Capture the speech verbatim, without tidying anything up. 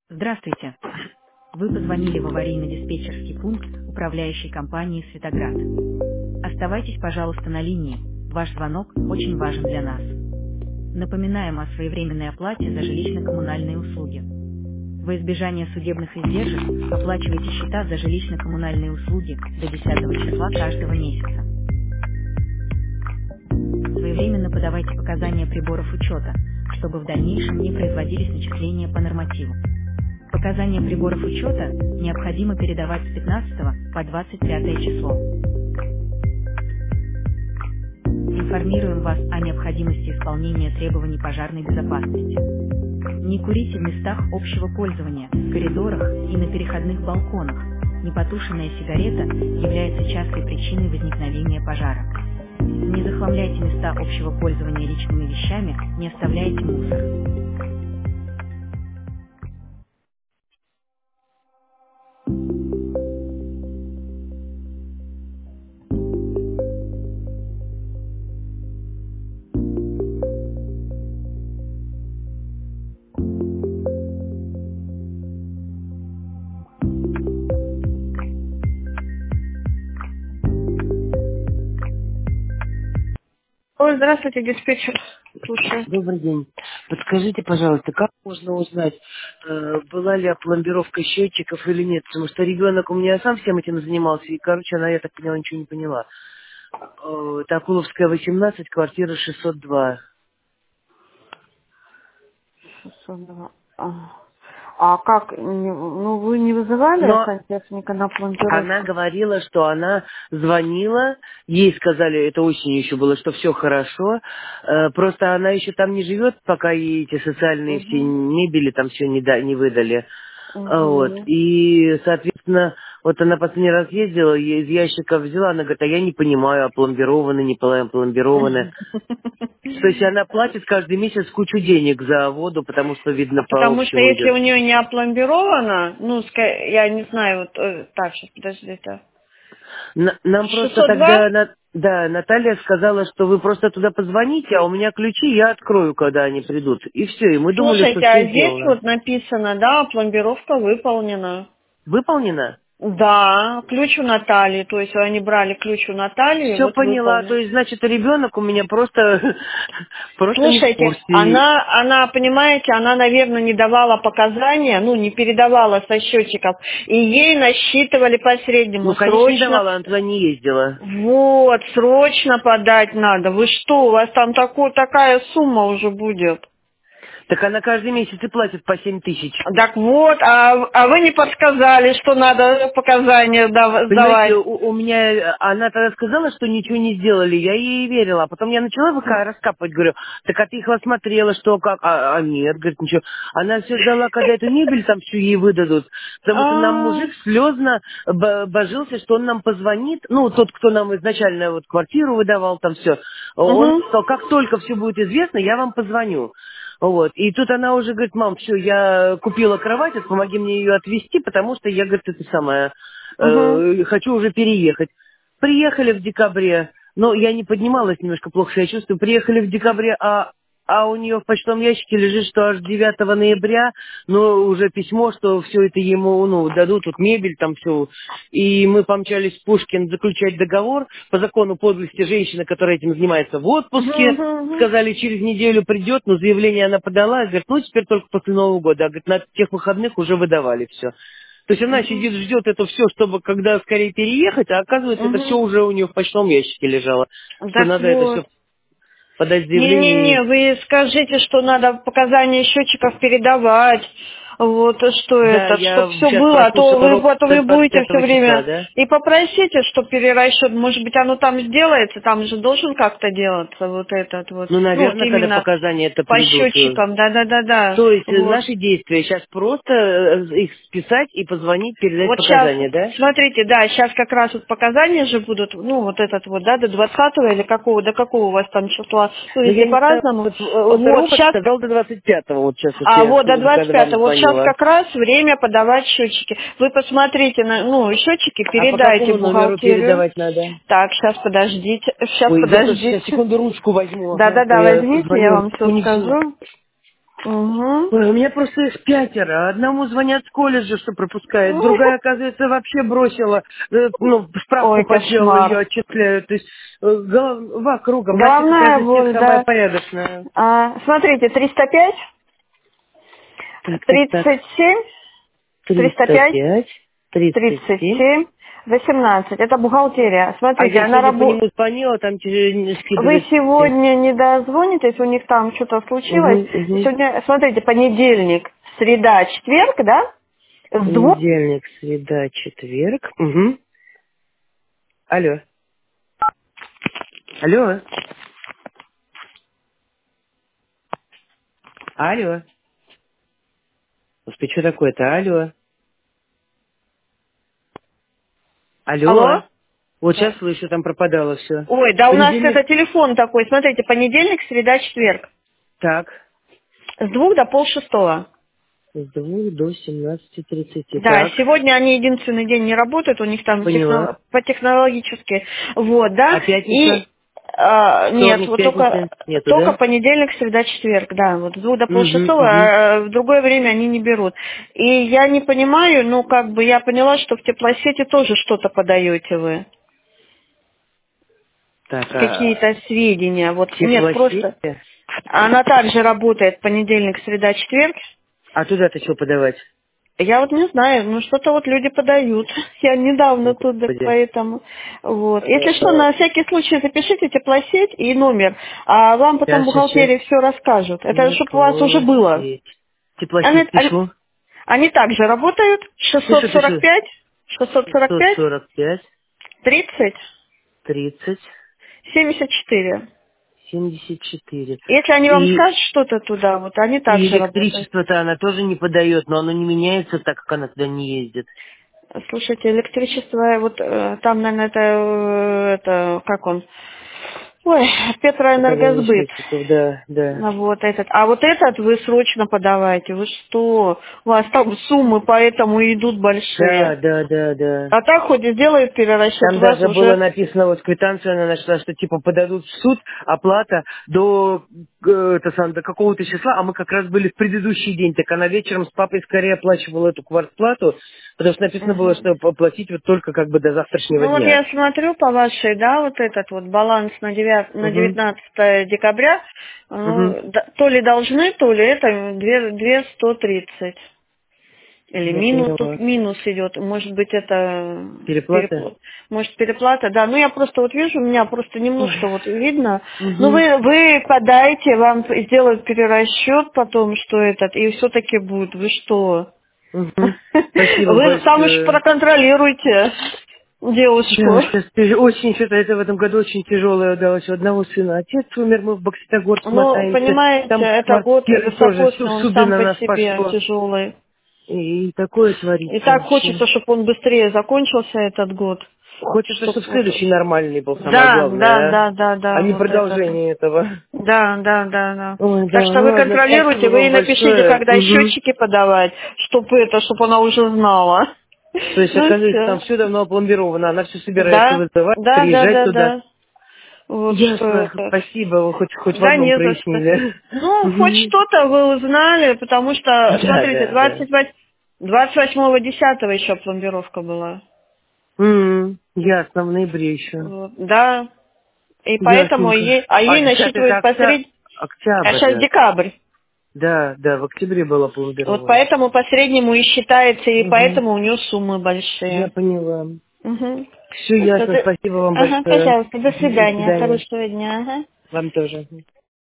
Здравствуйте. Вы позвонили в аварийно-диспетчерский пункт управляющей компании «Светоград». Оставайтесь, пожалуйста, на линии. Ваш звонок очень важен для нас. Напоминаем о своевременной оплате за жилищно-коммунальные услуги. Во избежание судебных издержек оплачивайте счета за жилищно-коммунальные услуги до десятого числа каждого месяца. Своевременно подавайте показания приборов учета, чтобы в дальнейшем не производились начисления по нормативу. Показания приборов учета необходимо передавать с пятнадцатого по двадцать пятое число. Информируем вас о необходимости исполнения требований пожарной безопасности. Не курите в местах общего пользования, в коридорах и на переходных балконах. Непотушенная сигарета является частой причиной возникновения пожара. Не захламляйте места общего пользования личными вещами, не оставляйте мусор. Ой, здравствуйте, диспетчер. Слушаю. Добрый день. Подскажите, пожалуйста, как можно узнать, э, была ли опломбировка счетчиков или нет? Потому что ребенок у меня сам всем этим занимался, и, короче, она, я так поняла, ничего не поняла. Э, это Акуловская, восемнадцать, квартира шестьсот два. шестьсот два. А А как? Не- Ну, вы не вызывали Но сантехника на пломбировку? она говорила, что она звонила, ей сказали, это осенью еще было, что все хорошо, э, просто она еще там не живет, пока ей эти социальные все Угу. мебели там все не, да- не выдали. А Вот. Угу. И, соответственно, вот она последний раз ездила, и из ящика взяла, она говорит, а я не понимаю, опломбированы, не опломбированы. То есть она платит каждый месяц кучу денег за воду, потому что, видно, по Потому что общему если идет. у нее не опломбировано, ну, ска- я не знаю, вот, э, так, сейчас, подождите. Н- Нам просто шестьсот два? тогда, На- да, Наталья сказала, что вы просто туда позвоните, а у меня ключи, я открою, когда они придут. И все, и мы думали, что Слушайте, а все здесь сделано. вот написано, да, пломбировка выполнена. Выполнено? Да, ключ у Натальи, то есть они брали ключ у Натальи, и Все вот поняла, то выполнен. есть, значит, ребенок у меня просто, просто не в Слушайте, курсе. она, она, понимаете, она, наверное, не давала показания, ну, не передавала со счетчиков, и ей насчитывали по среднему. Ну, конечно, не Срочно, давала, она туда не ездила. вот, срочно подать надо. Вы что, у вас там такой, такая сумма уже будет. Так она каждый месяц и платит по семь тысяч. Так вот, а, а вы не подсказали, что надо показания дав- Понимаете, сдавать. у, у меня, она тогда сказала, что ничего не сделали, я ей верила. А потом я начала ВК раскапывать, говорю, так а ты их осмотрела, что, как? А, а нет, говорит, ничего. Она все ждала, когда эту мебель там всю ей выдадут, потому что нам А, мужик слезно б- божился, что он нам позвонит, ну, тот, кто нам изначально вот квартиру выдавал, там все. Он угу, сказал, как только все будет известно, я вам позвоню. Вот. И тут она уже говорит, мам, все, я купила кровать, вот помоги мне ее отвезти, потому что я, говорит, это самое, угу. э, хочу уже переехать. Приехали в декабре, но я не поднималась, немножко плохо себя чувствую, приехали в декабре, а, а у нее в почтовом ящике лежит, что аж девятого ноября, ну, уже письмо, что все это ему, ну, дадут, тут мебель там все. И мы помчались в Пушкин заключать договор. По закону подлости женщина, которая этим занимается в Угу, отпуске, угу, угу. сказали, через неделю придет, но заявление она подала, и говорит, ну, теперь только после Нового года. А, говорит, на тех выходных уже выдавали все. То есть она Угу. сидит, ждет это все, чтобы когда скорее переехать, а оказывается, это все Угу. уже у нее в почтовом ящике лежало. Что Так надо это все вот. подать заявление. Не-не-не, вы скажите, что надо показания счетчиков передавать. Вот, и что Да, это, чтобы я все сейчас было, а то прослушала вы, ровно а то до вы двадцать будете все пятого числа, время. да? И попросите, что перерасчет, может быть, оно там сделается, там же должен как-то делаться вот этот вот. Ну, Ну, вот наверное, когда именно показания это по придут. э, счетчикам, да-да-да-да. То есть э, Вот. наши действия сейчас просто э, их списать и позвонить, передать Вот сейчас, показания, да? смотрите, да, сейчас как раз вот показания же будут, ну, вот этот вот, да, до двадцатого или какого, до какого у вас там числа, ну, Но везде я не знаю, по-разному. вот, э, вот Вот, робот сейчас, сказал до двадцать пятого, вот сейчас вот а я, вот до двадцать когда вам пятого, вот сейчас звонила. как раз время подавать счетчики. Вы посмотрите на, ну, счетчики, А по передайте какому в номеру бухгалтерию. передавать надо? Так, сейчас подождите, сейчас Ой, я тоже сейчас подождите. секунду ручку возьму, ага, а то Да-да-да, я возьмите, я звоню, вам ручку все не взяла. скажу. Угу. Ой, у меня просто их пятеро. Одному звонят с колледжа, что пропускает. Другая, оказывается, вообще бросила. э, Ну, справку Ой, подделала, ее кошмар. отчисляют. То есть э, голова кругом. Настя Головная какая-то из всех боль, самая да. порядочная. А, смотрите, триста пять, Так, так, так. тридцать семь, триста триста пять, пять, тридцать тридцать семь. семь, восемнадцать. Это бухгалтерия. А Смотрите, я она сегодня по работает. нему звонила, там тебе не Вы скидывает. сегодня не дозвонитесь, у них там что-то случилось. Угу, угу. Сегодня, смотрите, понедельник, среда, четверг, да? С двух. Понедельник, среда, четверг. Угу. Алло. Алло. Алло. Господи, что такое-то? Алло. Алло. Алло? Вот сейчас слышу, там пропадало все. Ой, да у нас Понедельник. это телефон такой. Смотрите, понедельник, среда, четверг. Так. С двух до полшестого. С двух до семнадцати тридцати. Да, Так. сегодня они единственный день не работают, у них там Поняла. техно- по-технологически. Вот, да. А пятница? И а, нет, Вторник, вот только, пятница? Нету, только да? понедельник, среда, четверг, да, вот с двух до Угу, полшестого, угу. а в другое время они не берут. И я не понимаю, ну, как бы я поняла, что в теплосети тоже что-то подаете вы, Так, а какие-то сведения. Вот нет, теплосеть? просто она также работает понедельник, среда, четверг. А туда-то что подавать? Я вот не знаю, ну что-то вот люди подают. Я О, недавно тут, так Господи. поэтому. Вот. Если что, на всякий случай запишите теплосеть и номер, а вам потом Сейчас, сейчас, сейчас. бухгалтерия все расскажут. Это чтобы у вас уже было. Теплосеть. Они, Теплосеть они, пишу. они также работают. Пишу, пишу. шестьсот сорок пять, шестьсот сорок шестьсот пять, сорок пять, тридцать, тридцать, семьдесят четыре. семьдесят четыре. Если они вам И, скажут что-то туда, вот они и также работают. электричество-то она тоже не подает, но оно не меняется так, как она туда не ездит. Слушайте, электричество, вот э, там, наверное, это, э, это, как он, ой, Экономия Петроэнергосбыт. счетчиков, да, да. Ну, вот этот. А вот этот вы срочно подавайте. Вы что? У вас там суммы поэтому идут Да, большие. да, да, да. А так хоть и сделают перерасчет, Там у вас даже было уже... написано, вот квитанцию она нашла, что типа подадут в суд, оплата до, э, это сам, до какого-то числа, а мы как раз были в предыдущий день, так она вечером с папой скорее оплачивала эту квартплату, потому что написано было, Мгм. что оплатить вот только как бы до завтрашнего Ну вот дня. я смотрю по вашей, да, вот этот вот баланс на, девят- на Угу, девятнадцатое декабря, угу. ну, да, то ли должны, то ли это две- две сто тридцать. Или Я минус, тут поняла. минус идет, может быть это Переплата? переплата, может переплата, да, ну я просто вот вижу, у меня просто Ой. немножко вот видно, ну Угу, вы, вы подайте, вам сделают перерасчет потом, что этот, и все-таки будет, вы что? угу. Спасибо Вы сам уж большое. проконтролируйте Да, девушку. сейчас очень что-то, это в этом году очень тяжелое удалось. У одного сына отец умер, мы в Бокситогорск Ну, мотаемся. понимаете, Там в это год квартире тоже су- високосный, он суды сам на по нас себе пошло. тяжелый. И, и такое И творится так вообще. хочется, чтобы он быстрее закончился этот год. Хочется, Чтоб чтобы вот... следующий нормальный был, самое Да, да, главное, а? да, да, А да, не вот этот. продолжение этого. Да, да, да, да. Ой, Так да, что ну вы ладно, спасибо контролируйте, вы ей вам напишите, большое. когда Угу. счетчики подавать, чтобы это, чтобы она уже знала. То есть, Ну оказывается, там все. все давно опломбировано, она все собирается Да, вызывать, да, да, приезжать да, туда. да. Вот что Ясно, это. спасибо, вы хоть, хоть в Да, одном не за что. прояснили. Ну, хоть Мгм. что-то вы узнали, потому что, Да, смотрите, да, да. двадцать восьмого десятого еще пломбировка была. М, ясно, в ноябре еще. Вот, да. И поэтому Ясненько. ей, а А ей десятый это насчитывают октя... посред... А октябрь, сейчас да. декабрь. Да, да, в октябре было Вот пломбировано. поэтому по среднему и считается, и Угу. поэтому у нее суммы Я большие. поняла. Угу. Все ясно, спасибо вам Ага, большое. пожалуйста, до Мгм, до свидания, свидания. хорошего дня. Ага. Вам тоже.